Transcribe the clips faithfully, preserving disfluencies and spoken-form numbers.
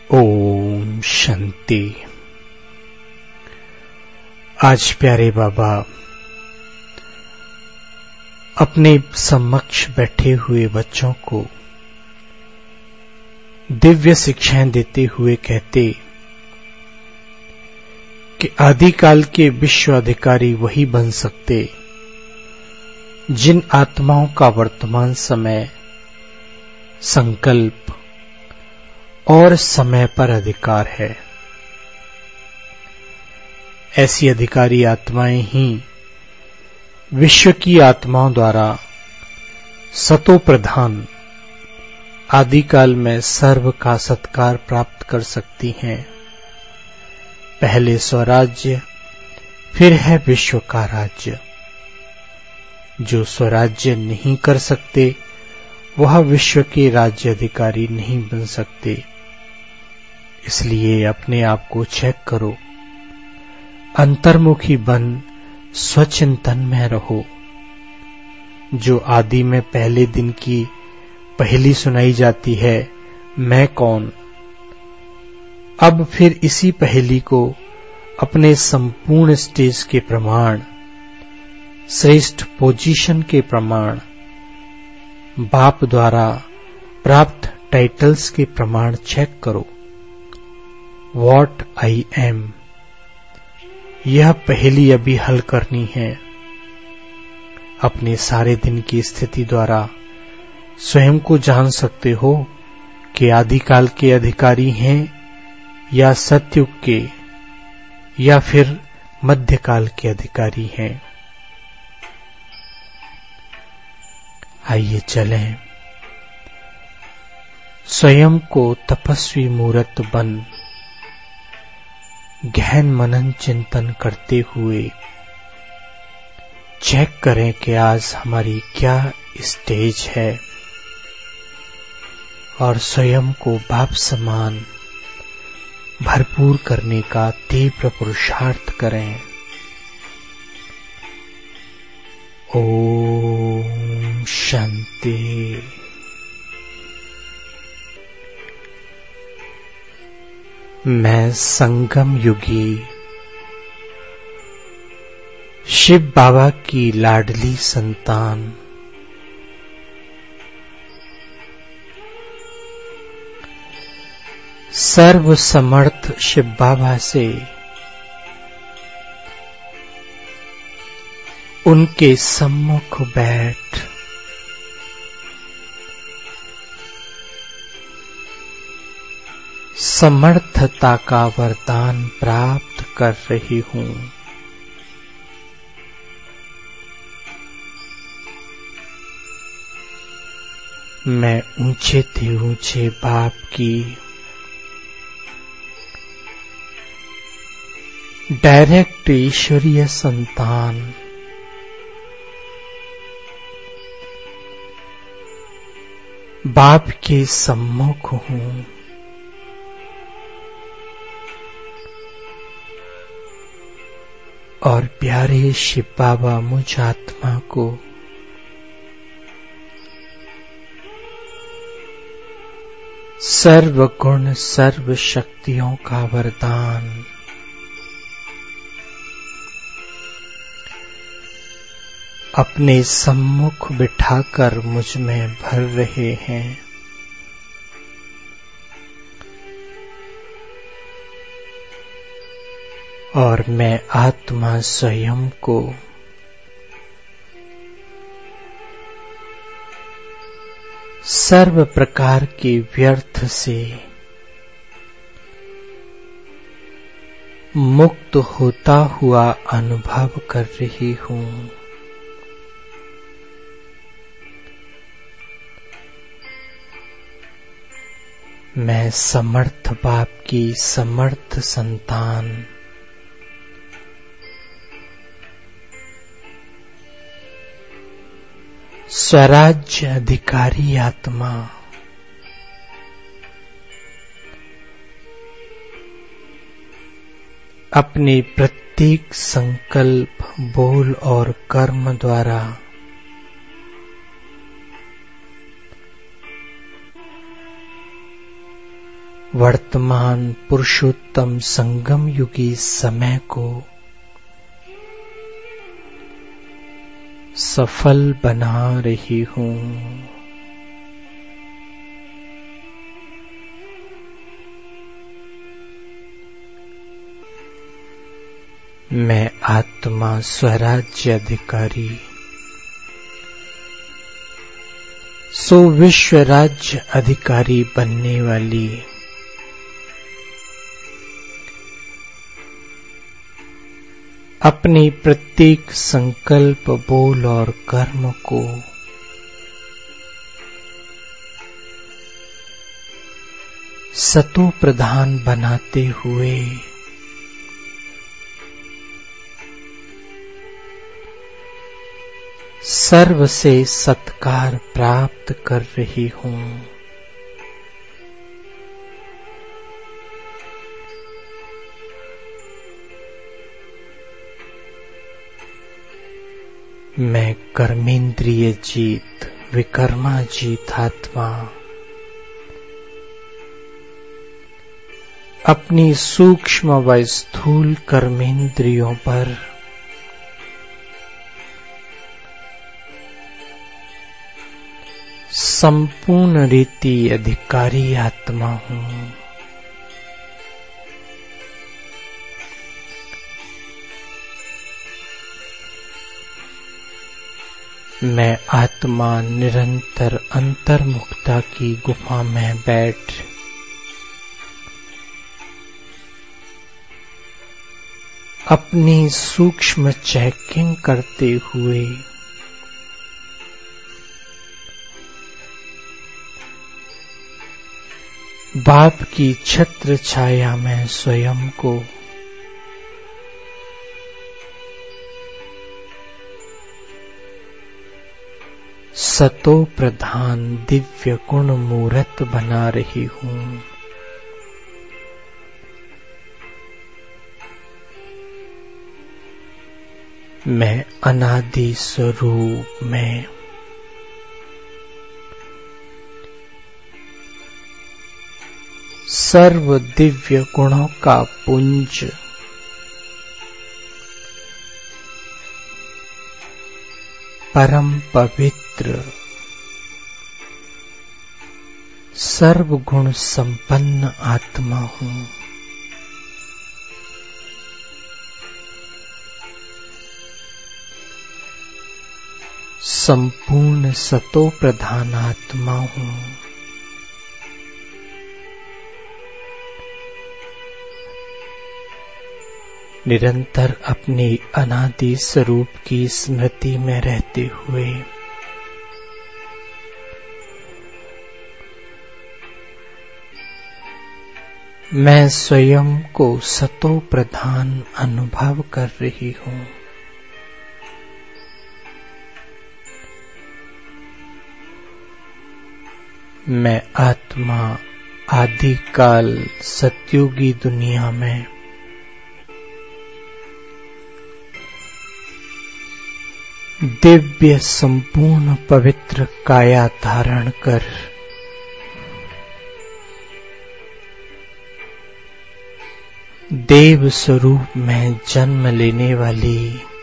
ओम शांति। आज प्यारे बाबा अपने समक्ष बैठे हुए बच्चों को दिव्य शिक्षाएं देते हुए कहते कि आदिकाल के विश्व अधिकारी वही बन सकते जिन आत्माओं का वर्तमान समय, संकल्प और समय पर अधिकार है। ऐसी अधिकारी आत्माएं ही विश्व की आत्माओं द्वारा सतो प्रधान आदिकाल में सर्व का सत्कार प्राप्त कर सकती हैं। पहले स्वराज्य, फिर है विश्व का राज्य। जो स्वराज्य नहीं कर सकते वह विश्व के राज्य अधिकारी नहीं बन सकते। इसलिए अपने आप को चेक करो, अंतर्मुखी बन स्वचिंतन में रहो। जो आदि में पहले दिन की पहली सुनाई जाती है, मैं कौन, अब फिर इसी पहली को अपने संपूर्ण स्टेज के प्रमाण, श्रेष्ठ पोजीशन के प्रमाण, बाप द्वारा प्राप्त टाइटल्स के प्रमाण चेक करो। वॉट आई एम, यह पहली अभी हल करनी है। अपने सारे दिन की स्थिति द्वारा स्वयं को जान सकते हो कि आदिकाल के अधिकारी हैं या सतयुग के या फिर मध्यकाल के अधिकारी हैं। आइए चलें, स्वयं को तपस्वी मूर्त बन गहन मनन चिंतन करते हुए चेक करें कि आज हमारी क्या स्टेज है और स्वयं को बाप समान भरपूर करने का तीव्र पुरुषार्थ करें। ओम शांति। मैं संगम युगी शिव बाबा की लाडली संतान, सर्व समर्थ शिव बाबा से उनके सम्मुख बैठ समर्थता का वरदान प्राप्त कर रही हूं। मैं ऊंचे से ऊंचे बाप की डायरेक्ट ईश्वरीय संतान, बाप के सम्मुख हूं। और प्यारे शिव बाबा मुझ आत्मा को सर्व गुण सर्व शक्तियों का वरदान अपने सम्मुख बिठाकर मुझ में भर रहे हैं। और मैं आत्मा स्वयं को सर्व प्रकार के व्यर्थ से मुक्त होता हुआ अनुभव कर रही हूं। मैं समर्थ बाप की समर्थ संतान, स्वराज्य अधिकारी आत्मा, अपने प्रत्येक संकल्प, बोल और कर्म द्वारा वर्तमान पुरुषोत्तम संगम युगी समय को सफल बना रही हूँ। मैं आत्मा स्वराज्य अधिकारी सो विश्व राज्य अधिकारी बनने वाली अपनी प्रत्येक संकल्प, बोल और कर्म को सतो प्रधान बनाते हुए सर्व से सत्कार प्राप्त कर रही हूँ। मैं कर्मेंद्रिय जीत, विकर्मा जीत आत्मा अपनी सूक्ष्म व स्थूल कर्मेंद्रियों पर संपूर्ण रीति अधिकारी आत्मा हूँ। मैं आत्मा निरंतर अंतर्मुखता की गुफा में बैठ अपनी सूक्ष्म चेकिंग करते हुए बाप की छत्र छाया में स्वयं को सतो प्रधान दिव्य गुण मूर्त बना रही हूँ। मैं अनादि स्वरूप में सर्व दिव्य गुणों का पुंज परम पवित्र सर्व गुण संपन्न आत्मा हूँ। संपूर्ण सतो प्रधान आत्मा हूँ। निरंतर अपने अनादि स्वरूप की स्मृति में रहते हुए मैं स्वयं को सतो प्रधान अनुभव कर रही हूँ। मैं आत्मा आदिकाल सत्युगी दुनिया में दिव्य संपूर्ण पवित्र काया धारण कर देव स्वरूप में जन्म लेने वाली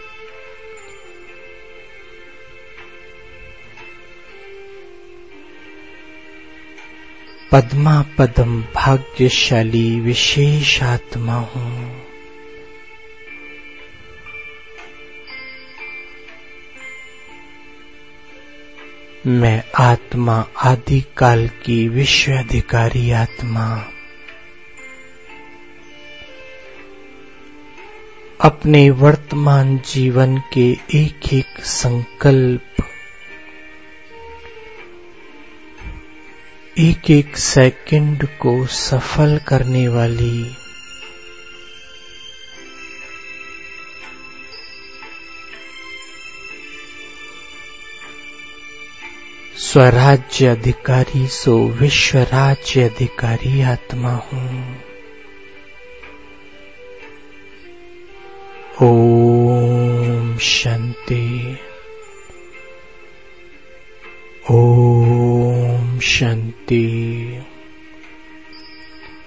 पद्मा पदम भाग्यशाली विशेष आत्मा हूँ। मैं आत्मा आदिकाल की विश्व अधिकारी आत्मा अपने वर्तमान जीवन के एक एक संकल्प, एक एक सेकंड को सफल करने वाली स्वराज्य अधिकारी सो विश्व राज्य अधिकारी आत्मा हूँ। ओम शांति, ओम शांति।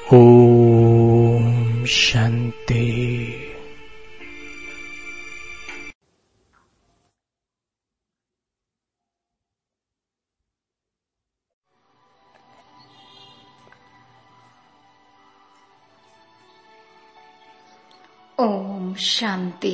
ओम शांति। ओम शांति।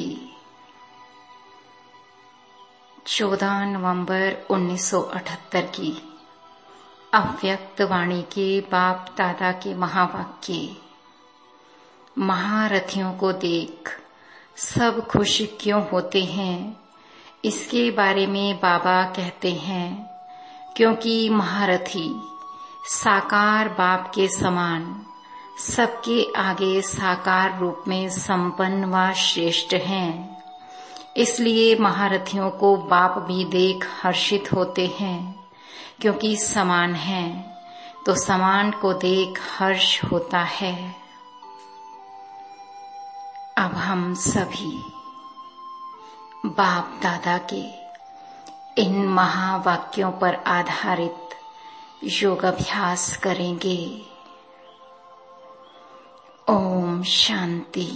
चौदह नवंबर उन्नीस सौ अठहत्तर की अव्यक्त वाणी के बाप दादा के महावाक्य। महारथियों को देख सब खुश क्यों होते हैं, इसके बारे में बाबा कहते हैं, क्योंकि महारथी साकार बाप के समान सबके आगे साकार रूप में संपन्न व श्रेष्ठ हैं। इसलिए महारथियों को बाप भी देख हर्षित होते हैं, क्योंकि समान हैं तो समान को देख हर्ष होता है। अब हम सभी बाप दादा के इन महावाक्यों पर आधारित योग अभ्यास करेंगे। ओम शांति।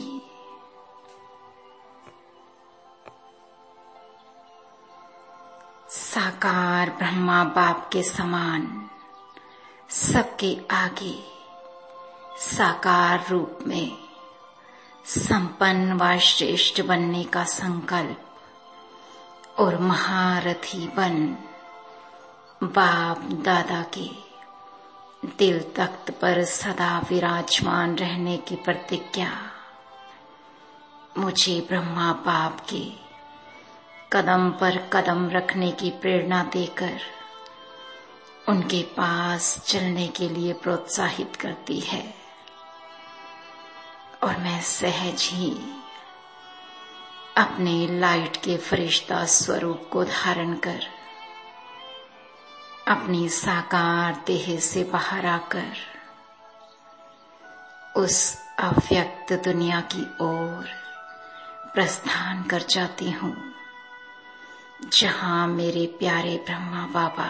साकार ब्रह्मा बाप के समान सबके आगे साकार रूप में संपन्न व श्रेष्ठ बनने का संकल्प और महारथी बन बाप दादा के दिल तख्त पर सदा विराजमान रहने की प्रतिज्ञा मुझे ब्रह्मा बाप के कदम पर कदम रखने की प्रेरणा देकर उनके पास चलने के लिए प्रोत्साहित करती है। और मैं सहज ही अपने लाइट के फरिश्ता स्वरूप को धारण कर अपनी साकार देह से बाहर आकर उस अव्यक्त दुनिया की ओर प्रस्थान कर जाती हूँ, जहाँ मेरे प्यारे ब्रह्मा बाबा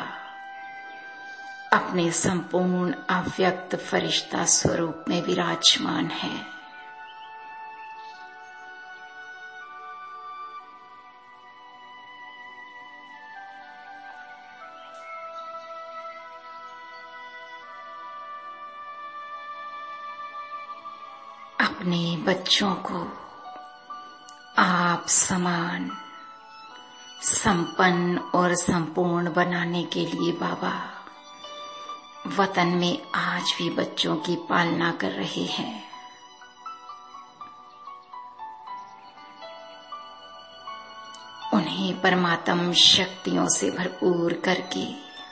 अपने संपूर्ण अव्यक्त फरिश्ता स्वरूप में विराजमान है। अपने बच्चों को आप समान संपन्न और संपूर्ण बनाने के लिए बाबा वतन में आज भी बच्चों की पालना कर रहे हैं। उन्हें परमात्म शक्तियों से भरपूर करके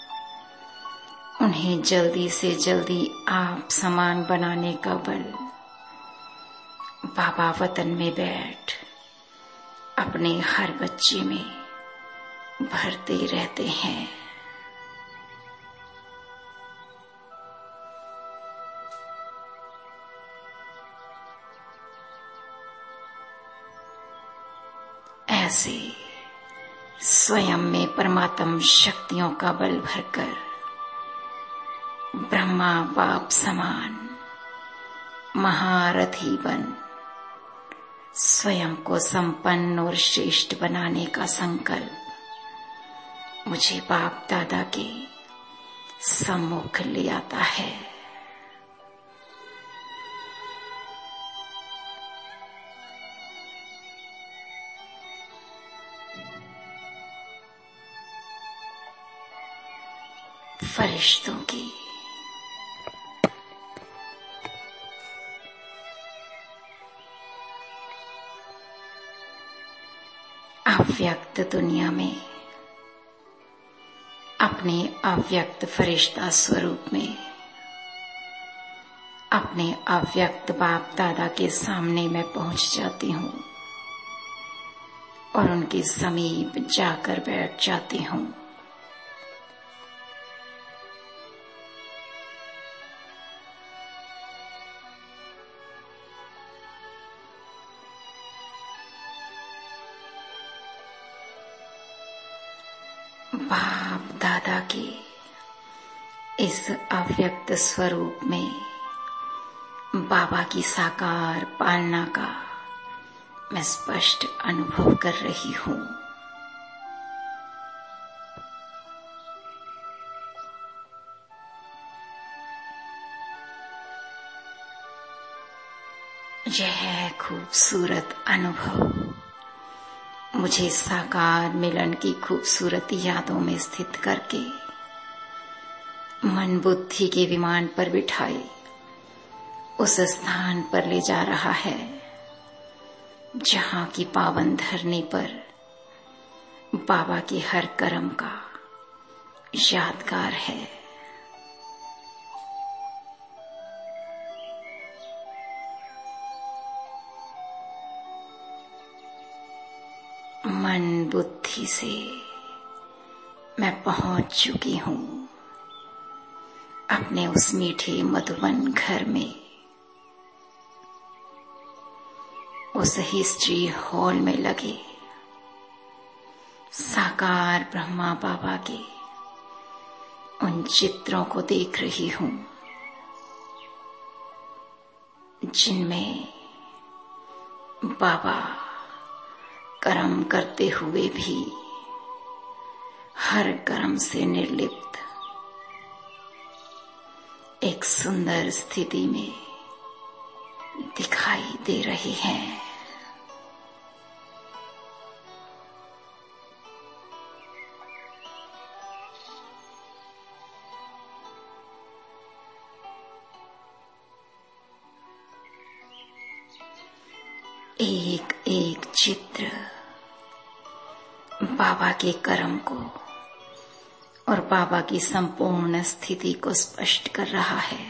उन्हें जल्दी से जल्दी आप समान बनाने का बल बाबा वतन में बैठ अपने हर बच्चे में भरते रहते हैं। ऐसे स्वयं में परमात्म शक्तियों का बल भरकर ब्रह्मा बाप समान महारथी बन स्वयं को संपन्न और श्रेष्ठ बनाने का संकल्प मुझे बाप दादा के सम्मुख ले आता है। फरिश्तों की अव्यक्त दुनिया में अपने अव्यक्त फरिश्ता स्वरूप में अपने अव्यक्त बाप दादा के सामने मैं पहुंच जाती हूँ और उनके समीप जाकर बैठ जाती हूँ। बाप दादा के इस अव्यक्त स्वरूप में बाबा की साकार पालना का मैं स्पष्ट अनुभव कर रही हूँ। यह खूबसूरत अनुभव मुझे साकार मिलन की खूबसूरत यादों में स्थित करके मन बुद्धि के विमान पर बिठाए उस स्थान पर ले जा रहा है जहाँ की पावन धरनी पर बाबा के हर कर्म का यादगार है। मन बुद्धि से मैं पहुंच चुकी हूँ अपने उस मीठे मधुबन घर में, उस हिस्ट्री हॉल में लगे साकार ब्रह्मा बाबा के उन चित्रों को देख रही हूँ जिनमें बाबा कर्म करते हुए भी हर कर्म से निर्लिप्त एक सुंदर स्थिति में दिखाई दे रहे हैं। एक एक चित्र बाबा के कर्म को और बाबा की संपूर्ण स्थिति को स्पष्ट कर रहा है।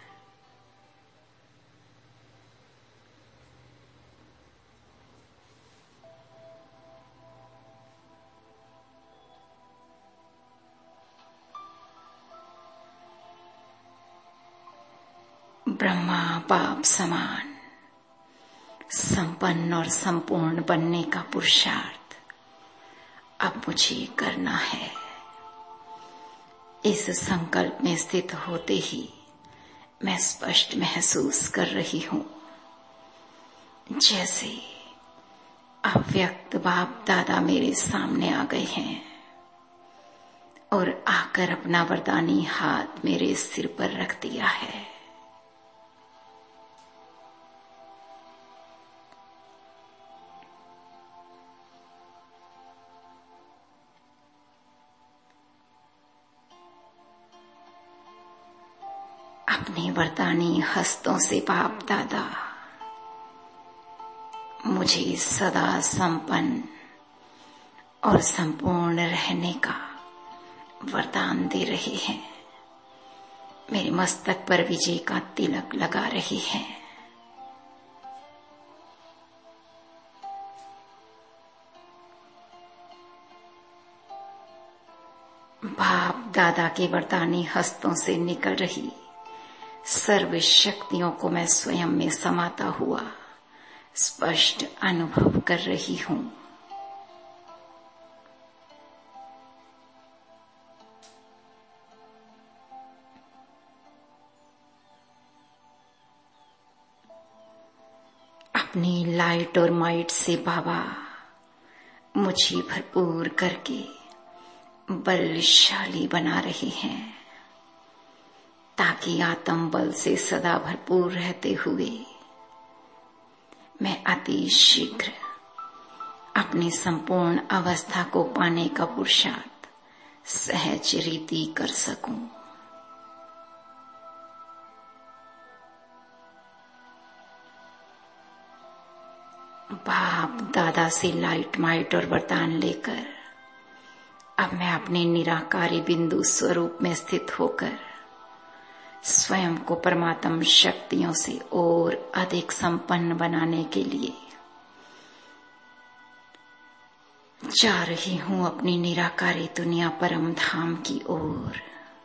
ब्रह्मा बाप समान संपन्न और संपूर्ण बनने का पुरुषार्थ अब मुझे करना है। इस संकल्प में स्थित होते ही मैं स्पष्ट महसूस कर रही हूँ जैसे अव्यक्त बाप दादा मेरे सामने आ गए हैं और आकर अपना वरदानी हाथ मेरे सिर पर रख दिया है। अपने वरदानी हस्तों से बाप दादा मुझे सदा संपन्न और संपूर्ण रहने का वरदान दे रहे हैं। मेरे मस्तक पर विजय का तिलक लगा रहे हैं। बाप दादा के वरदानी हस्तों से निकल रही सर्व शक्तियों को मैं स्वयं में समाता हुआ स्पष्ट अनुभव कर रही हूँ। अपनी लाइट और माइट से बाबा मुझे भरपूर करके बलशाली बना रहे हैं ताकि आत्म बल से सदा भरपूर रहते हुए मैं अति शीघ्र अपनी संपूर्ण अवस्था को पाने का पुरुषार्थ सहज रीति कर सकूं। बाप दादा से लाइट माइट और वरदान लेकर अब मैं अपने निराकारी बिंदु स्वरूप में स्थित होकर स्वयं को परमात्म शक्तियों से और अधिक संपन्न बनाने के लिए जा रही हूँ अपनी निराकारी दुनिया परम धाम की ओर।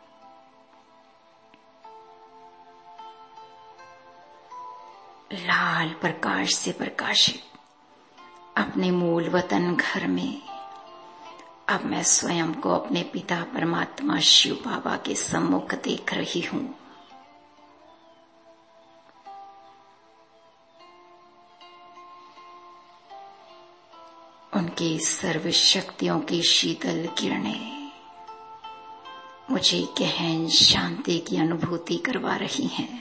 लाल प्रकाश से प्रकाशित अपने मूल वतन घर में अब मैं स्वयं को अपने पिता परमात्मा शिव बाबा के सम्मुख देख रही हूँ। उनकी सर्व शक्तियों की शीतल किरणें मुझे गहन शांति की अनुभूति करवा रही हैं।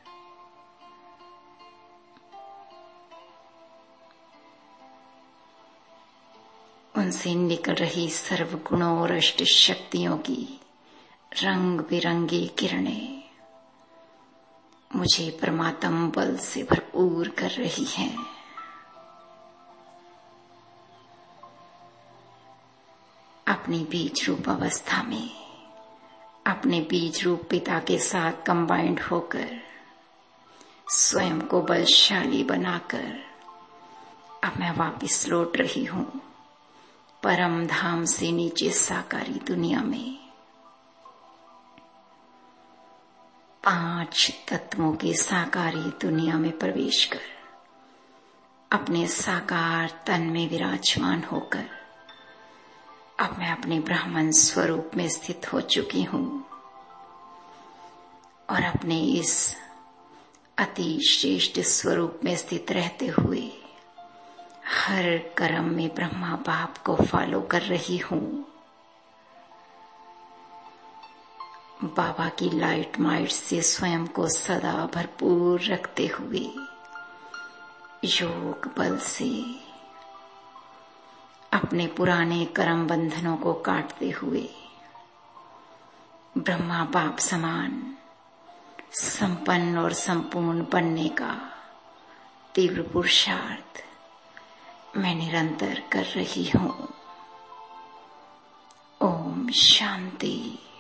उनसे निकल रही सर्व गुणों और अष्ट शक्तियों की रंग बिरंगी किरणें मुझे परमात्म बल से भरपूर कर रही हैं। अपनी बीज रूप अवस्था में अपने बीज रूप पिता के साथ कंबाइंड होकर स्वयं को बलशाली बनाकर अब मैं वापस लौट रही हूँ परम धाम से नीचे साकारी दुनिया में। पांच तत्वों की साकारी दुनिया में प्रवेश कर अपने साकार तन में विराजमान होकर अब मैं अपने ब्राह्मण स्वरूप में स्थित हो चुकी हूँ और अपने इस अति श्रेष्ठ स्वरूप में स्थित रहते हुए हर कर्म में ब्रह्मा बाप को फॉलो कर रही हूँ। बाबा की लाइट माइट से स्वयं को सदा भरपूर रखते हुए योग बल से अपने पुराने कर्म बंधनों को काटते हुए ब्रह्मा बाप समान संपन्न और संपूर्ण बनने का तीव्र पुरुषार्थ मैं निरंतर कर रही हूँ। ओम शांति।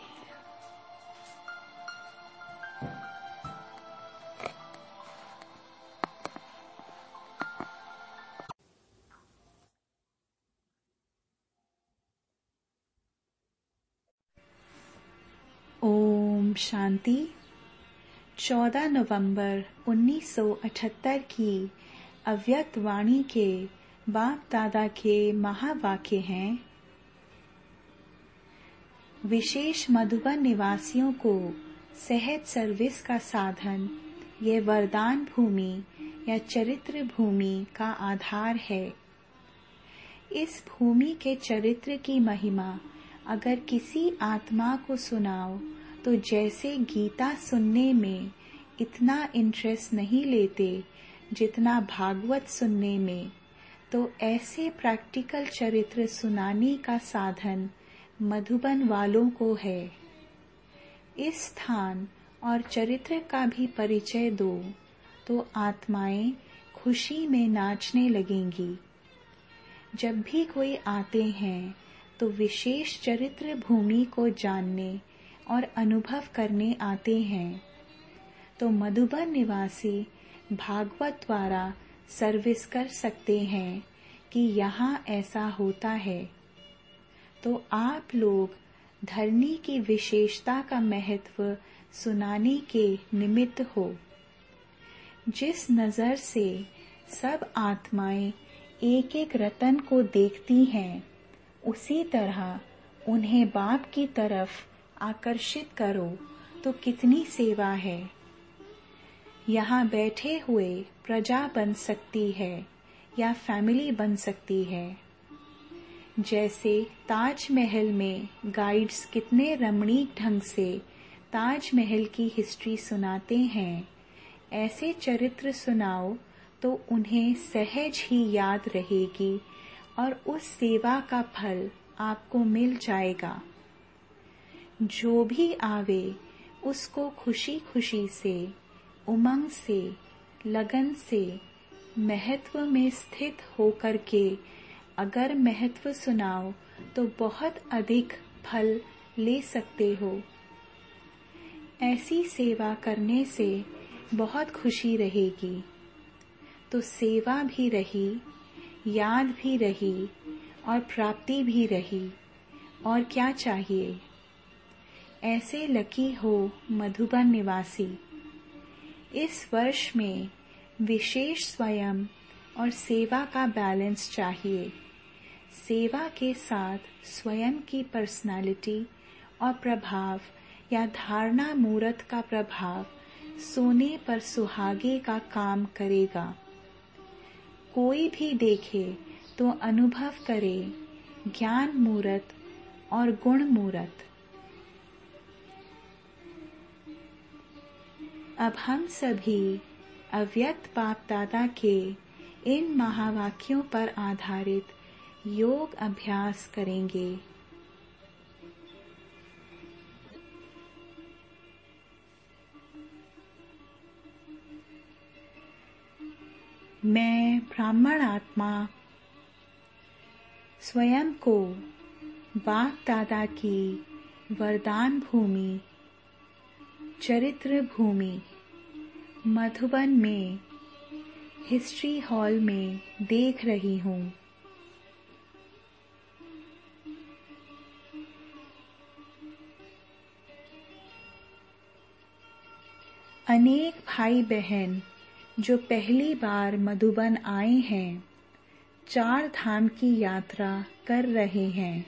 ओम शांति। चौदह नवंबर उन्नीस सौ अठहत्तर की अव्यक्त वाणी के बाप दादा के महावाक्य हैं। विशेष मधुबन निवासियों को सहज सर्विस का साधन यह वरदान भूमि या चरित्र भूमि का आधार है। इस भूमि के चरित्र की महिमा अगर किसी आत्मा को सुनाओ तो जैसे गीता सुनने में इतना इंटरेस्ट नहीं लेते जितना भागवत सुनने में, तो ऐसे प्रैक्टिकल चरित्र सुनाने का साधन मधुबन वालों को है। इस स्थान और चरित्र का भी परिचय दो तो आत्माएं खुशी में नाचने लगेंगी। जब भी कोई आते हैं तो विशेष चरित्र भूमि को जानने और अनुभव करने आते हैं, तो मधुबन निवासी भागवत द्वारा सर्विस कर सकते हैं कि यहाँ ऐसा होता है। तो आप लोग धरनी की विशेषता का महत्व सुनाने के निमित्त हो। जिस नजर से सब आत्माएं एक एक रतन को देखती हैं, उसी तरह उन्हें बाप की तरफ आकर्षित करो तो कितनी सेवा है। यहाँ बैठे हुए प्रजा बन सकती है या फैमिली बन सकती है। जैसे ताजमहल में गाइड्स कितने रमणीक ढंग से ताजमहल की हिस्ट्री सुनाते हैं, ऐसे चरित्र सुनाओ तो उन्हें सहज ही याद रहेगी और उस सेवा का फल आपको मिल जाएगा। जो भी आवे उसको खुशी खुशी से, उमंग से, लगन से, महत्व में स्थित होकर के अगर महत्व सुनाओ तो बहुत अधिक फल ले सकते हो। ऐसी सेवा करने से बहुत खुशी रहेगी। तो सेवा भी रही, याद भी रही और प्राप्ति भी रही, और क्या चाहिए। ऐसे लकी हो मधुबन निवासी। इस वर्ष में विशेष स्वयं और सेवा का बैलेंस चाहिए। सेवा के साथ स्वयं की पर्सनालिटी और प्रभाव या धारणा मूर्त का प्रभाव सोने पर सुहागे का काम करेगा। कोई भी देखे तो अनुभव करे ज्ञान मूरत और गुण मूरत। अब हम सभी अव्यक्त बाप दादा के इन महावाक्यों पर आधारित योग अभ्यास करेंगे। मैं ब्राह्मण आत्मा स्वयं को बाप दादा की वरदान भूमि, चरित्र भूमि मधुबन में हिस्ट्री हॉल में देख रही हूँ। अनेक भाई बहन जो पहली बार मधुबन आए हैं, चार धाम की यात्रा कर रहे हैं।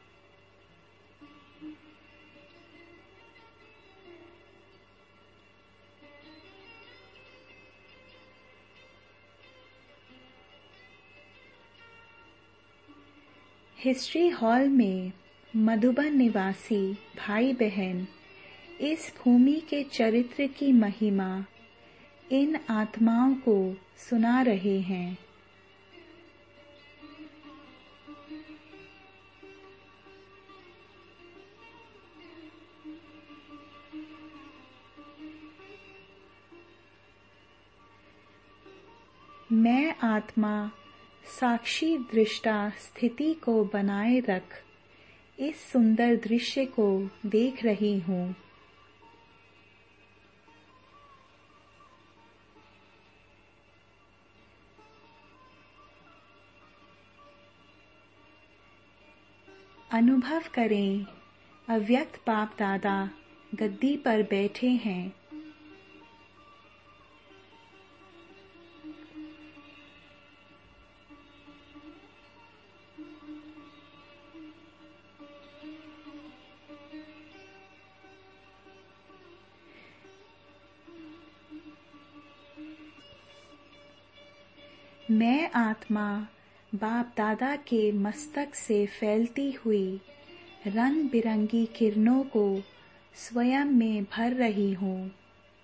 हिस्ट्री हॉल में मधुबन निवासी भाई बहन इस भूमि के चरित्र की महिमा इन आत्माओं को सुना रहे हैं। मैं आत्मा साक्षी दृष्टा स्थिति को बनाए रख इस सुंदर दृश्य को देख रही हूँ। अनुभव करें अव्यक्त बाप दादा गद्दी पर बैठे हैं। मैं आत्मा बाप दादा के मस्तक से फैलती हुई रंग बिरंगी किरणों को स्वयं में भर रही हूँ।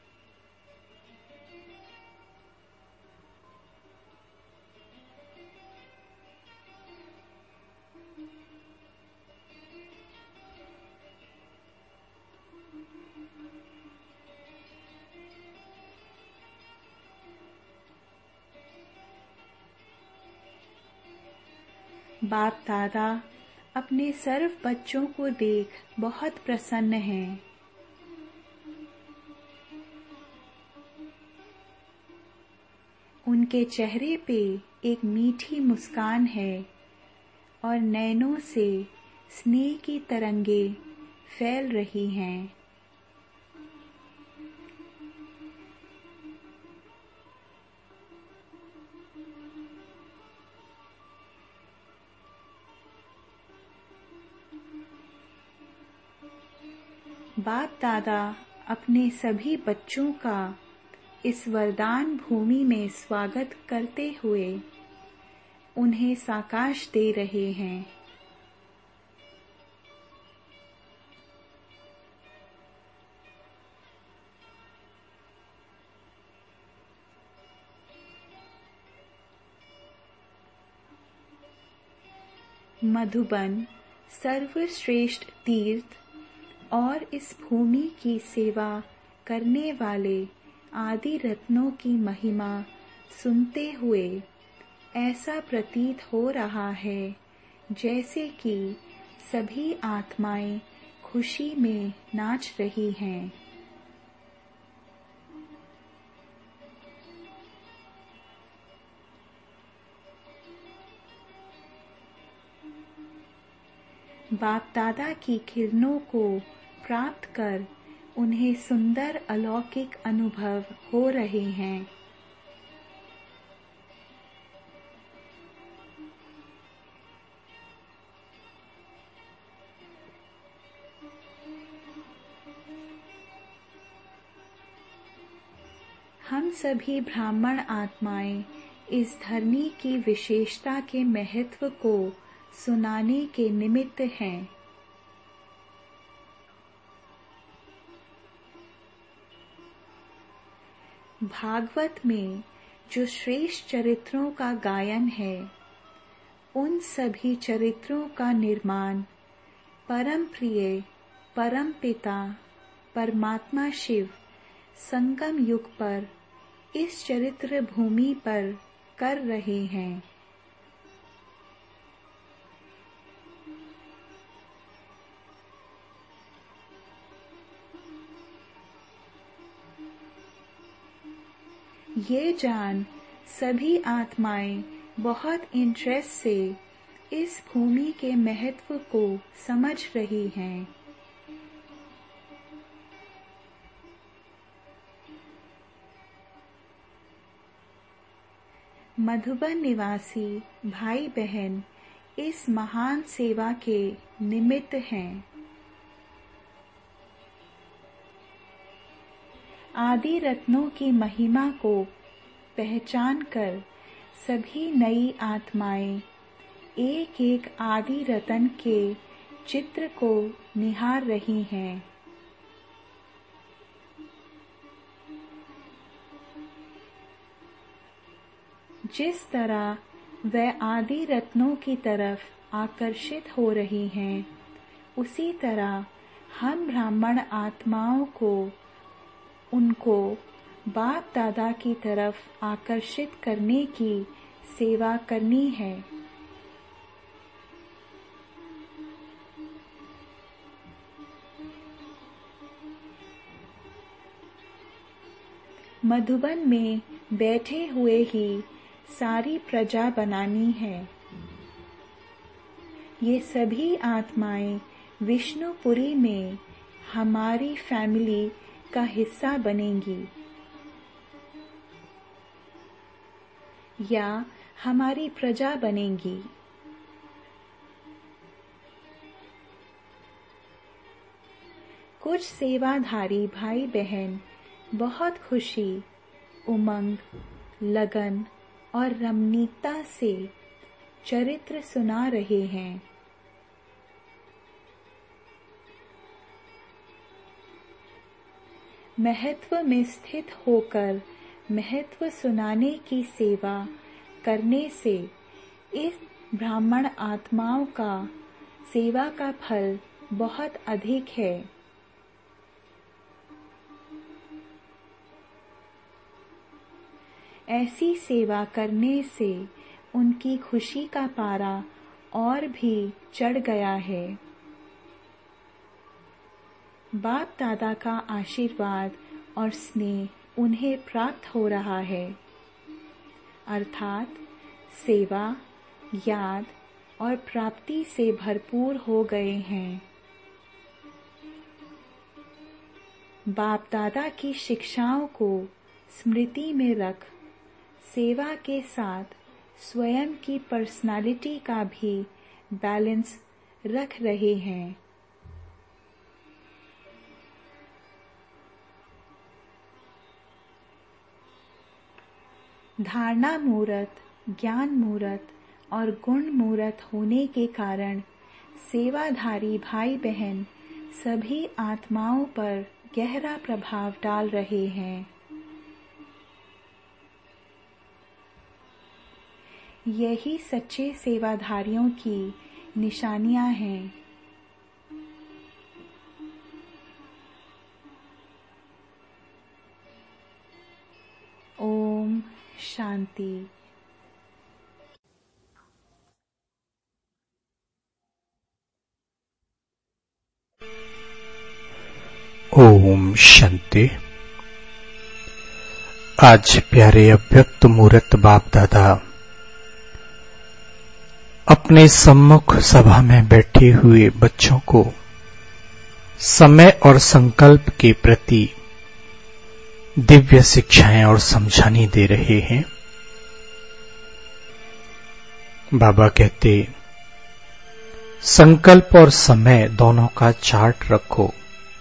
बाप दादा अपने सर्व बच्चों को देख बहुत प्रसन्न हैं। उनके चेहरे पे एक मीठी मुस्कान है और नैनों से स्नेह की तरंगे फैल रही हैं। बाप दादा अपने सभी बच्चों का इस वरदान भूमि में स्वागत करते हुए उन्हें साकाश दे रहे हैं। मधुबन सर्वश्रेष्ठ तीर्थ और इस भूमि की सेवा करने वाले आदि रत्नों की महिमा सुनते हुए ऐसा प्रतीत हो रहा है जैसे कि सभी आत्माएं खुशी में नाच रही हैं। बाप दादा की किरणों को प्राप्त कर उन्हें सुंदर अलौकिक अनुभव हो रहे हैं। हम सभी ब्राह्मण आत्माएं इस धरनी की विशेषता के महत्व को सुनाने के निमित्त हैं। भागवत में जो श्रेष्ठ चरित्रों का गायन है, उन सभी चरित्रों का निर्माण परम प्रिय परम पिता परमात्मा शिव संगम युग पर इस चरित्र भूमि पर कर रहे हैं। ये जान सभी आत्माएं बहुत इंटरेस्ट से इस भूमि के महत्व को समझ रही हैं। मधुबन निवासी भाई बहन इस महान सेवा के निमित्त हैं। आदि रत्नों की महिमा को पहचान कर सभी नई आत्माएं एक एक आदि रत्न के चित्र को निहार रही हैं। जिस तरह वह आदि रत्नों की तरफ आकर्षित हो रही हैं, उसी तरह हम ब्राह्मण आत्माओं को उनको बाप दादा की तरफ आकर्षित करने की सेवा करनी है। मधुबन में बैठे हुए ही सारी प्रजा बनानी है। ये सभी आत्माएं विष्णुपुरी में हमारी फैमिली का हिस्सा बनेंगी या हमारी प्रजा बनेंगी। कुछ सेवाधारी भाई बहन बहुत खुशी, उमंग, लगन और रमणीकता से चरित्र सुना रहे हैं। महत्व में स्थित होकर महत्व सुनाने की सेवा करने से इस ब्राह्मण आत्माओं का सेवा का फल बहुत अधिक है। ऐसी सेवा करने से उनकी खुशी का पारा और भी चढ़ गया है। बाप दादा का आशीर्वाद और स्नेह उन्हें प्राप्त हो रहा है, अर्थात सेवा, याद और प्राप्ति से भरपूर हो गए हैं। बाप दादा की शिक्षाओं को स्मृति में रख सेवा के साथ स्वयं की पर्सनालिटी का भी बैलेंस रख रहे हैं। धारणा मूर्त, ज्ञान मूर्त और गुण मूर्त होने के कारण सेवाधारी भाई बहन सभी आत्माओं पर गहरा प्रभाव डाल रहे हैं। यही सच्चे सेवाधारियों की निशानियां हैं। ओम शांति। ओम शांति। आज प्यारे अव्यक्त मूर्त बाप दादा अपने सम्मुख सभा में बैठे हुए बच्चों को समय और संकल्प के प्रति दिव्य शिक्षाएं और समझानी दे रहे हैं। बाबा कहते, संकल्प और समय दोनों का चार्ट रखो।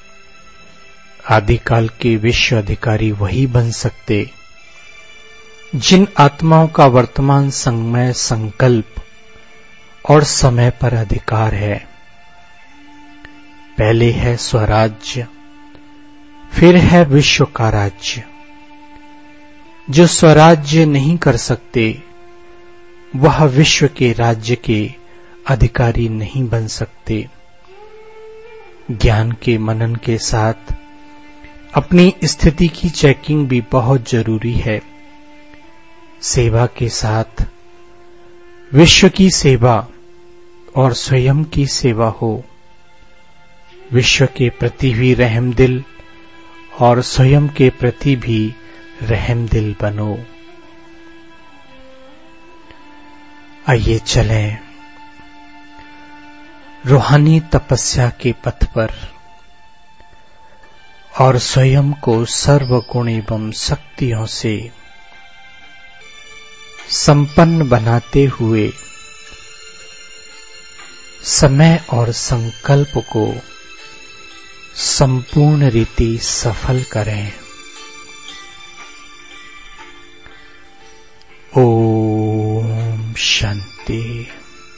आदिकाल के विश्व अधिकारी वही बन सकते जिन आत्माओं का वर्तमान संगमय संकल्प और समय पर अधिकार है, पहले है स्वराज्य, फिर है विश्व का राज्य। जो स्वराज्य नहीं कर सकते वह विश्व के राज्य के अधिकारी नहीं बन सकते। ज्ञान के मनन के साथ अपनी स्थिति की चेकिंग भी बहुत जरूरी है। सेवा के साथ विश्व की सेवा और स्वयं की सेवा हो। विश्व के प्रति भी रहमदिल और स्वयं के प्रति भी रहमदिल बनो। आइए चलें रूहानी तपस्या के पथ पर और स्वयं को सर्वगुण एवं शक्तियों से संपन्न बनाते हुए समय और संकल्प को संपूर्ण रीति सफल करें। ओम शांति।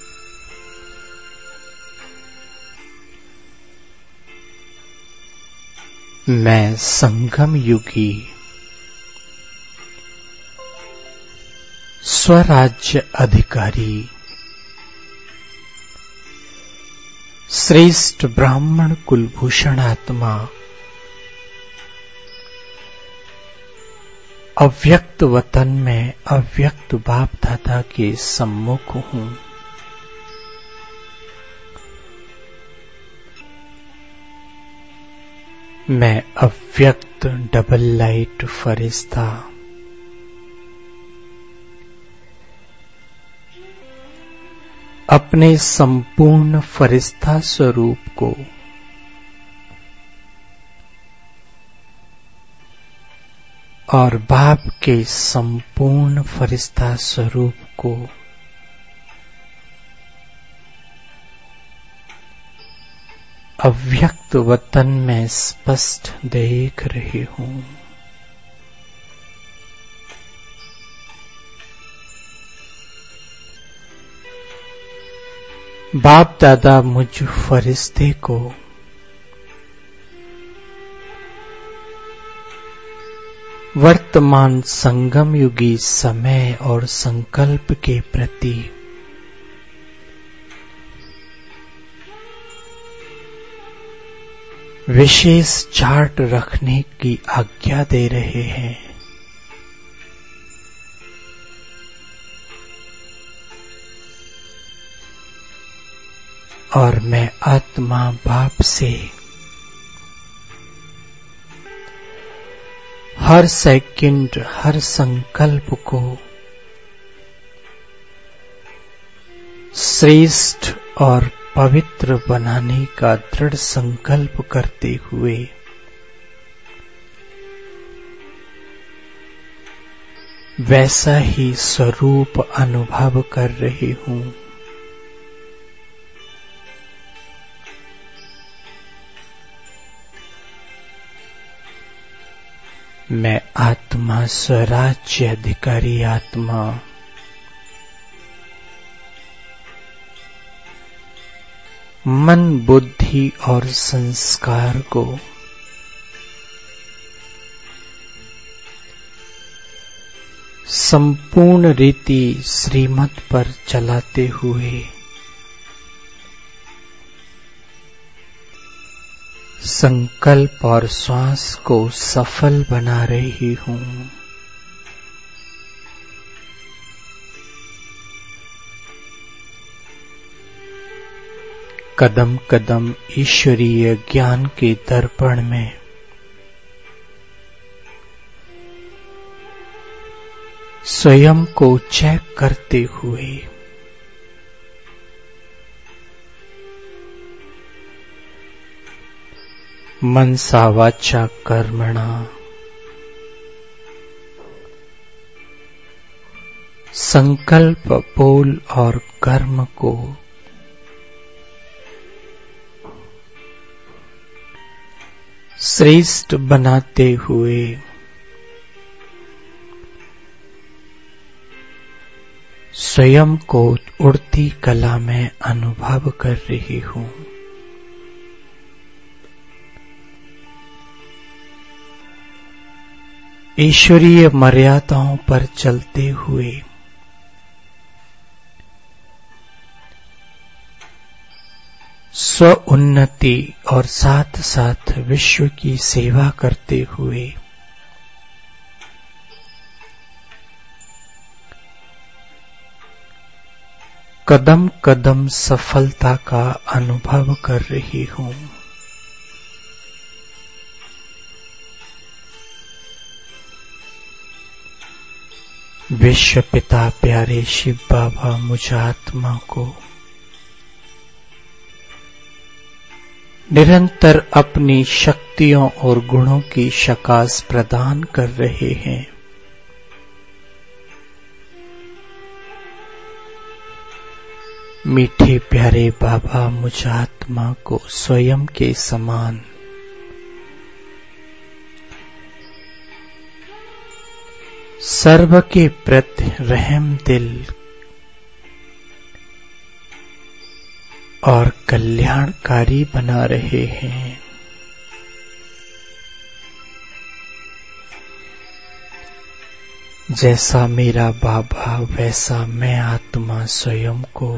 मैं संगम युगी स्वराज्य अधिकारी श्रेष्ठ ब्राह्मण कुलभूषण आत्मा अव्यक्त वतन में अव्यक्त बाप दादा के सम्मुख हूं। मैं अव्यक्त डबल लाइट फरिश्ता अपने संपूर्ण फरिश्ता स्वरूप को और बाप के संपूर्ण फरिश्ता स्वरूप को अव्यक्त वतन में स्पष्ट देख रही हूं। बाप दादा मुझ फरिश्ते को वर्तमान संगम युगी समय और संकल्प के प्रति विशेष चार्ट रखने की आज्ञा दे रहे हैं। और मैं आत्मा बाप से हर सेकंड हर संकल्प को श्रेष्ठ और पवित्र बनाने का दृढ़ संकल्प करते हुए वैसा ही स्वरूप अनुभव कर रही हूं। मैं आत्मा स्वराज्य अधिकारी आत्मा मन बुद्धि और संस्कार को संपूर्ण रीति श्रीमत पर चलाते हुए संकल्प और श्वास को सफल बना रही हूं। कदम कदम ईश्वरीय ज्ञान के दर्पण में स्वयं को चेक करते हुए मनसा वाचा कर्मणा संकल्प बोल और कर्म को श्रेष्ठ बनाते हुए स्वयं को उड़ती कला में अनुभव कर रही हूं। ईश्वरीय मर्यादाओं पर चलते हुए स्व उन्नति और साथ साथ विश्व की सेवा करते हुए कदम कदम सफलता का अनुभव कर रही हूं। विश्व पिता प्यारे शिव बाबा मुझ आत्मा को निरंतर अपनी शक्तियों और गुणों की शकास प्रदान कर रहे हैं। मीठे प्यारे बाबा मुझ आत्मा को स्वयं के समान सर्व के प्रति रहम दिल और कल्याणकारी बना रहे हैं। जैसा मेरा बाबा वैसा मैं आत्मा स्वयं को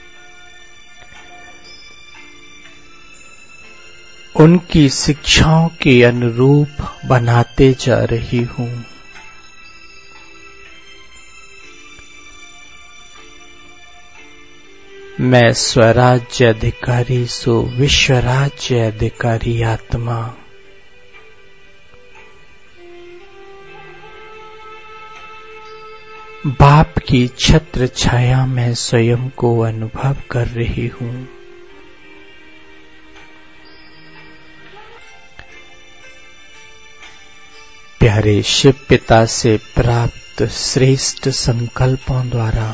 उनकी शिक्षाओं के अनुरूप बनाते जा रही हूं। मैं स्वराज्य अधिकारी सो विश्व राज्य अधिकारी आत्मा बाप की छत्र छाया में स्वयं को अनुभव कर रही हूं। प्यारे शिव पिता से प्राप्त श्रेष्ठ संकल्पों द्वारा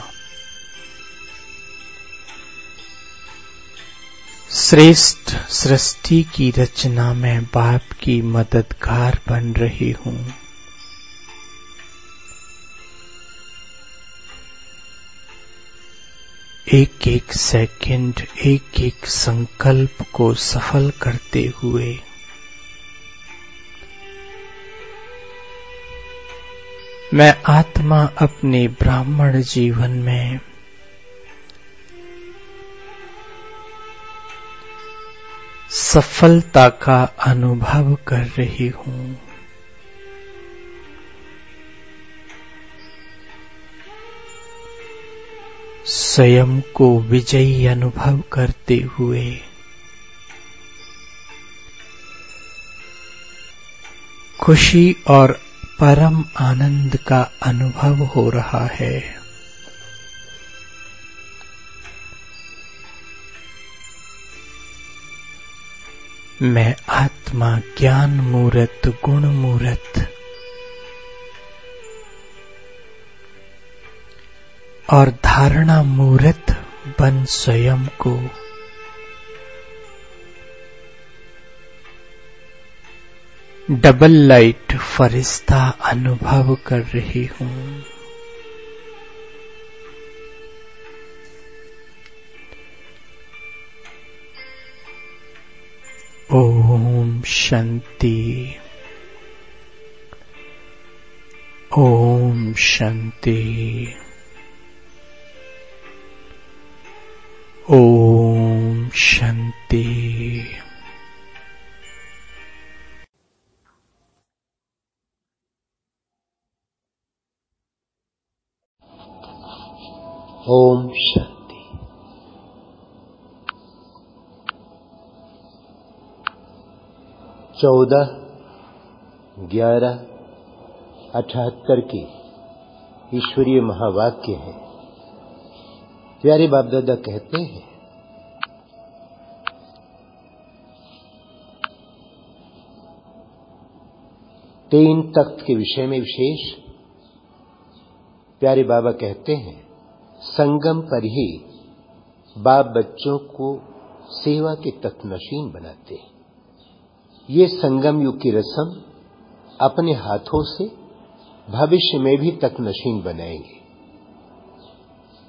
श्रेष्ठ सृष्टि की रचना में बाप की मददगार बन रही हूं। एक एक सेकंड एक एक संकल्प को सफल करते हुए मैं आत्मा अपने ब्राह्मण जीवन में सफलता का अनुभव कर रही हूं। स्वयं को विजयी अनुभव करते हुए खुशी और परम आनंद का अनुभव हो रहा है। मैं आत्मा ज्ञान मूर्त गुण मूर्त और धारणा मूर्त बन स्वयं को डबल लाइट फरिश्ता अनुभव कर रही हूं। ओम शांति, ओम शांति, ओम शांति। ओम शांति। चौदह ग्यारह अठहत्तर के ईश्वरीय महावाक्य है। प्यारे बाप दादा कहते हैं, तीन तख्त के विषय में विशेष प्यारे बाबा कहते हैं, संगम पर ही बाप बच्चों को सेवा के तख्तनशीन बनाते हैं। ये संगम युग की रस्म अपने हाथों से भविष्य में भी तख्तनशीन बनाएंगे।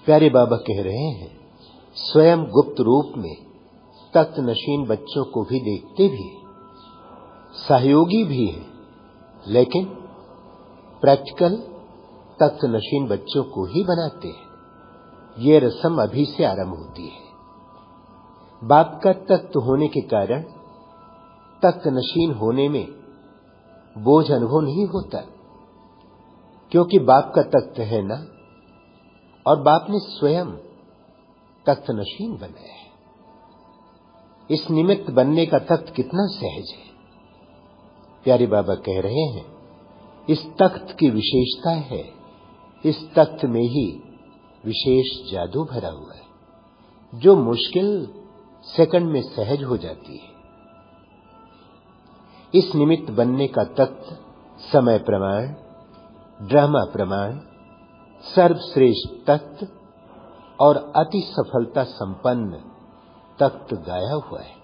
प्यारे बाबा कह रहे हैं, स्वयं गुप्त रूप में तख्त नशीन बच्चों को भी देखते भी हैं, सहयोगी भी हैं, लेकिन प्रैक्टिकल तख्त नशीन बच्चों को ही बनाते हैं। ये रस्म अभी से आरंभ होती है। बाप का तख्त होने के कारण तख्त नशीन होने में बोझ अनुभव नहीं होता, क्योंकि बाप का तख्त है ना, और बाप ने स्वयं तख्त नशीन बनाया है। इस निमित्त बनने का तख्त कितना सहज है। प्यारे बाबा कह रहे हैं, इस तख्त की विशेषता है, इस तख्त में ही विशेष जादू भरा हुआ है, जो मुश्किल सेकंड में सहज हो जाती है। इस निमित्त बनने का तख्त समय प्रमाण, ड्रामा प्रमाण, सर्वश्रेष्ठ तख्त और अति सफलता संपन्न तख्त गाया हुआ है।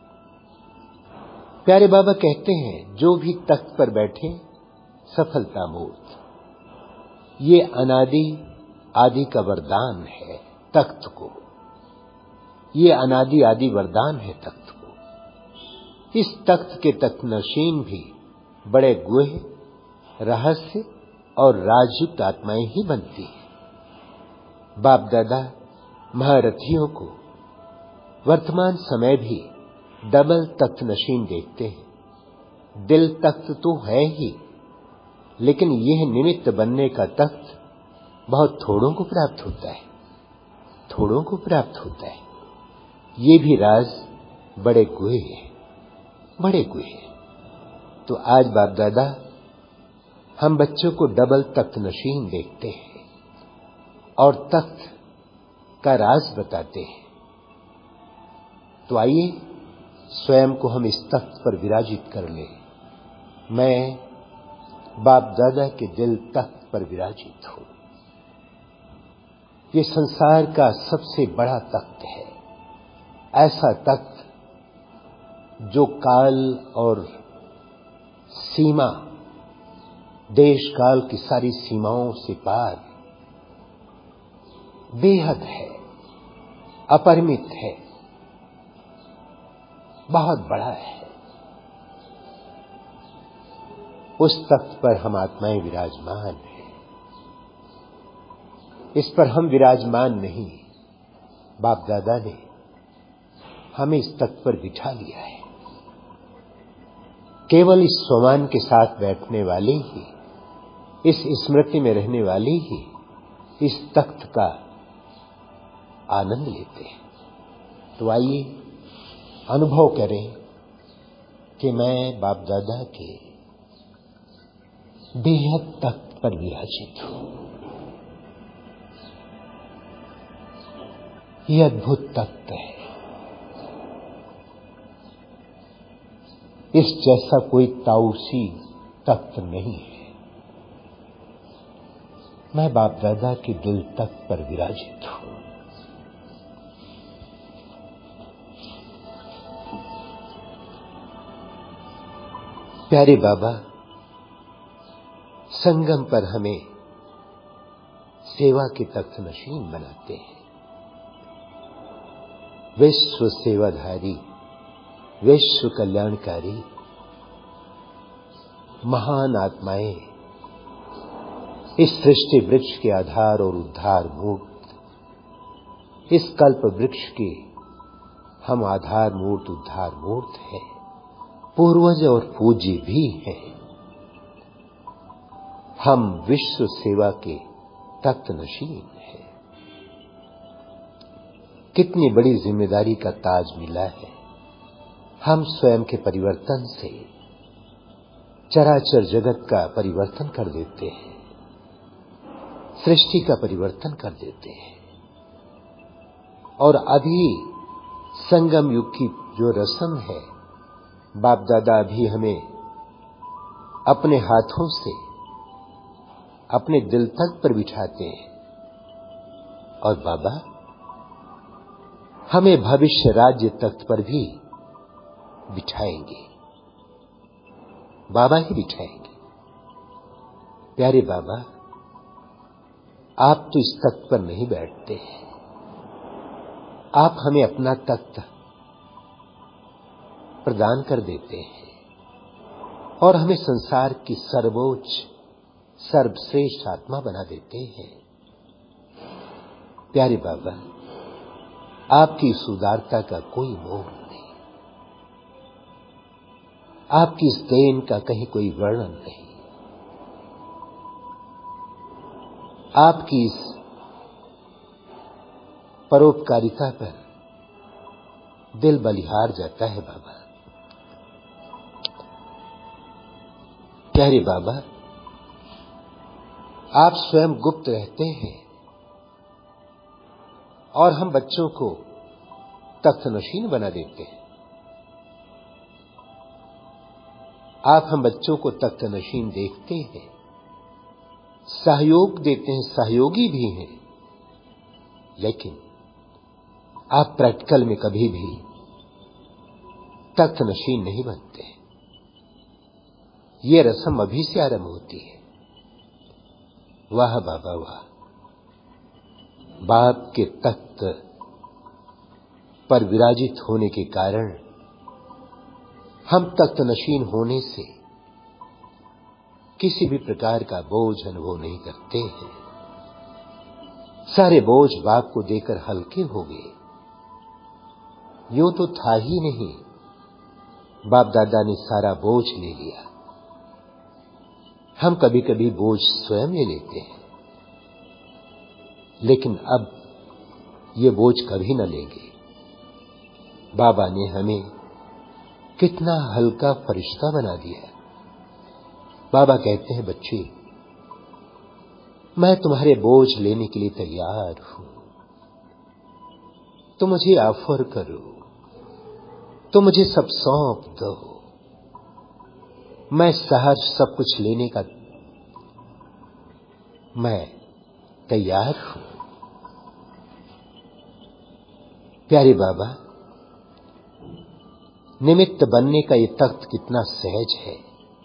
प्यारे बाबा कहते हैं, जो भी तख्त पर बैठे सफलता मूर्त। ये अनादि आदि का वरदान है तख्त को, ये अनादि आदि वरदान है तख्त को। इस तख्त के तख्त नशीन भी बड़े गुह, रहस्य और राजयुक्त आत्माएं ही बनती है। बाप दादा महारथियों को वर्तमान समय भी डबल तख्त नशीन देखते हैं। दिल तख्त तो है ही, लेकिन यह निमित्त बनने का तख्त बहुत थोड़ों को प्राप्त होता है, थोड़ों को प्राप्त होता है। ये भी राज बड़े गुहे हैं, बड़े गुहे। तो आज बाप दादा हम बच्चों को डबल तख्त नशीन देखते हैं और तख्त का राज बताते हैं। तो आइए स्वयं को हम इस तख्त पर विराजित कर लें। मैं बाप दादा के दिल तख्त पर विराजित हूं। ये संसार का सबसे बड़ा तख्त है, ऐसा तख्त जो काल और सीमा, देश काल की सारी सीमाओं से पार बेहद है, अपरिमित है, बहुत बड़ा है। उस तख्त पर हम आत्माएं विराजमान हैं। इस पर हम विराजमान नहीं, बाप दादा ने हमें इस तख्त पर बिठा लिया है। केवल इस स्वमान के साथ बैठने वाले ही, इस स्मृति में रहने वाले ही इस तख्त का आनंद लेते हैं। तो आइए अनुभव करें कि मैं बाप दादा के बेहद तख्त पर विराजित हूं। यह अद्भुत तख्त है, इस जैसा कोई ताऊसी तख्त नहीं है। मैं बाप दादा के दिल तख्त पर विराजित हूं। प्यारे बाबा संगम पर हमें सेवा के तख्त नशीन बनाते हैं। विश्व सेवाधारी, विश्व कल्याणकारी महान आत्माएं इस सृष्टि वृक्ष के आधार और उद्धार मूर्त, इस कल्प वृक्ष के हम आधार मूर्त, उद्धार मूर्त हैं, पूर्वज और पूज्य भी हैं। हम विश्व सेवा के तख्त नशीन हैं। कितनी बड़ी जिम्मेदारी का ताज मिला है। हम स्वयं के परिवर्तन से चराचर जगत का परिवर्तन कर देते हैं, सृष्टि का परिवर्तन कर देते हैं। और अभी संगम युग की जो रस्म है, बाप दादा अभी हमें अपने हाथों से अपने दिल तक पर बिठाते हैं, और बाबा हमें भविष्य राज्य तख्त पर भी बिठाएंगे, बाबा ही बिठाएंगे। प्यारे बाबा, आप तो इस तख्त पर नहीं बैठते हैं, आप हमें अपना तख्त प्रदान कर देते हैं और हमें संसार की सर्वोच्च सर्वश्रेष्ठ आत्मा बना देते हैं। प्यारे बाबा, आपकी इस उदारता का कोई मोल नहीं, आपकी इस देन का कहीं कोई वर्णन नहीं, आपकी इस परोपकारिता पर दिल बलिहार जाता है बाबा। प्यारे बाबा, आप स्वयं गुप्त रहते हैं और हम बच्चों को तख्त नशीन बना देते हैं। आप हम बच्चों को तख्त नशीन देखते हैं, सहयोग देते हैं, सहयोगी भी हैं, लेकिन आप प्रैक्टिकल में कभी भी तख्त नशीन नहीं बनते। ये रस्म अभी से आरंभ होती है। वाह बाबा वाह, बाप के तख्त पर विराजित होने के कारण हम तख्त नशीन होने से किसी भी प्रकार का बोझ अनुभव नहीं करते हैं। सारे बोझ बाप को देकर हल्के हो गए। यूं तो था ही नहीं, बाप दादा ने सारा बोझ ले लिया। हम कभी कभी बोझ स्वयं ले लेते हैं, लेकिन अब ये बोझ कभी न लेंगे। बाबा ने हमें कितना हल्का फरिश्ता बना दिया। बाबा कहते हैं, बच्चे, मैं तुम्हारे बोझ लेने के लिए तैयार हूं, तो मुझे ऑफर करो, तो मुझे सब सौंप दो, मैं सहज सब कुछ लेने का मैं तैयार हूं। प्यारे बाबा, निमित्त बनने का ये तख्त कितना सहज है,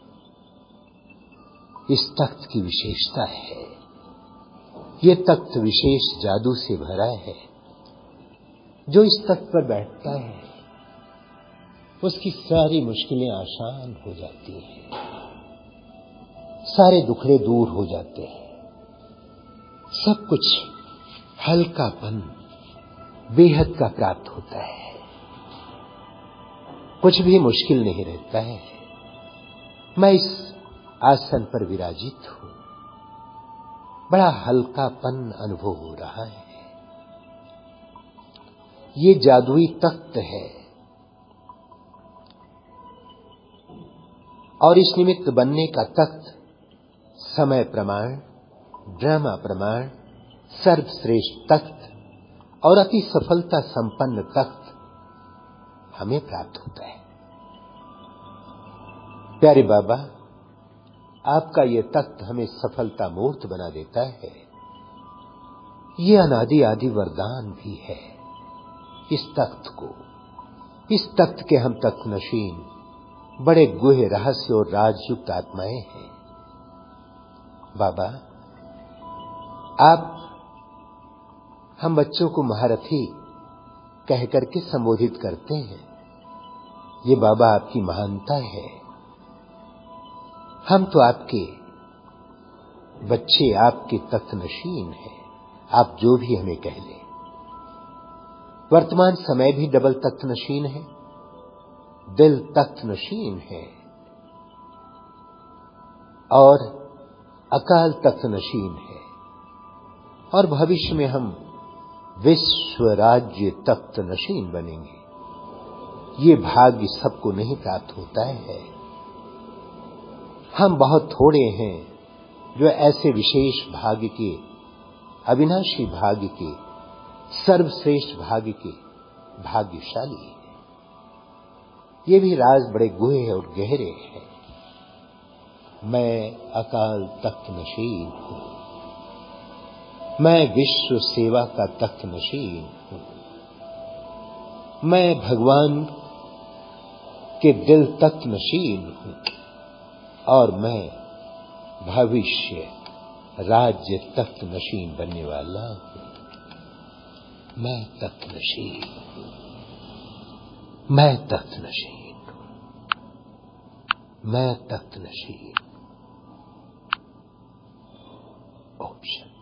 इस तख्त की विशेषता है। ये तख्त विशेष जादू से भरा है। जो इस तख्त पर बैठता है उसकी सारी मुश्किलें आसान हो जाती हैं, सारे दुखड़े दूर हो जाते हैं, सब कुछ हल्कापन बेहद का प्राप्त होता है, कुछ भी मुश्किल नहीं रहता है। मैं इस आसन पर विराजित हूं, बड़ा हल्कापन अनुभव हो रहा है। ये जादुई तख्त है और इस निमित्त बनने का तख्त समय प्रमाण, ड्रामा प्रमाण, सर्वश्रेष्ठ तख्त और अति सफलता संपन्न तख्त हमें प्राप्त होता है। प्यारे बाबा, आपका ये तख्त हमें सफलता मूर्त बना देता है। ये अनादि आदि वरदान भी है। इस तख्त को, इस तख्त के हम तख्त नशीन बड़े गुह्य रहस्य और राजयुक्त आत्माएं हैं। बाबा, आप हम बच्चों को महारथी कह करके संबोधित करते हैं। ये बाबा आपकी महानता है। हम तो आपके बच्चे, आपके तख्त नशीन हैं। आप जो भी हमें कह लें। वर्तमान समय भी डबल तख्त नशीन है, दिल तख्त नशीन है और अकाल तख्त नशीन है, और भविष्य में हम विश्व राज्य तख्त नशीन बनेंगे। ये भाग्य सबको नहीं प्राप्त होता है। हम बहुत थोड़े हैं जो ऐसे विशेष भाग्य के, अविनाशी भाग्य के, सर्वश्रेष्ठ भाग्य के भाग्यशाली हैं। ये भी राज बड़े गुहे और गहरे हैं। मैं अकाल तख्त नशीन हूं, मैं विश्व सेवा का तख्त नशीन हूं, मैं भगवान के दिल तख्त नशीन हूं और मैं भविष्य राज्य तख्त नशीन बनने वाला हूं। मैं तख्त नशीन हूं, मैं तख्त नशीन हूं, मैं तख्त नशीन। ओम शांति।